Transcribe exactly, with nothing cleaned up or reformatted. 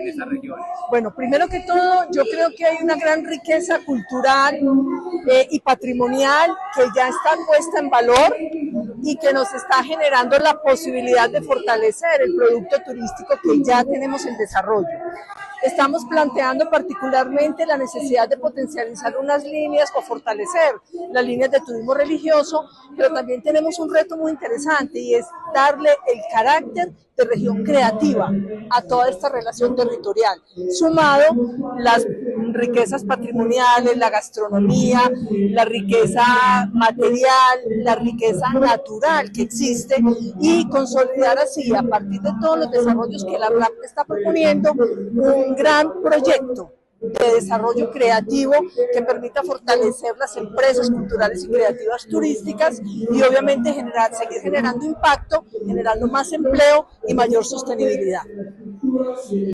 en estas regiones? Bueno, primero que todo, yo creo que hay una gran riqueza cultural eh, y patrimonial que ya está puesta en valor y que nos está generando la posibilidad de fortalecer el producto turístico que ya tenemos en desarrollo. Estamos planteando particularmente la necesidad de potencializar unas líneas o fortalecer las líneas de turismo religioso, pero también tenemos un reto muy interesante y es darle el carácter de región creativa a toda esta relación territorial, sumado las riquezas patrimoniales, la gastronomía, la riqueza material, la riqueza natural que existe y consolidar así, a partir de todos los desarrollos que la R A P está proponiendo, un gran proyecto de desarrollo creativo que permita fortalecer las empresas culturales y creativas turísticas y obviamente generar, seguir generando impacto, generando más empleo y mayor sostenibilidad.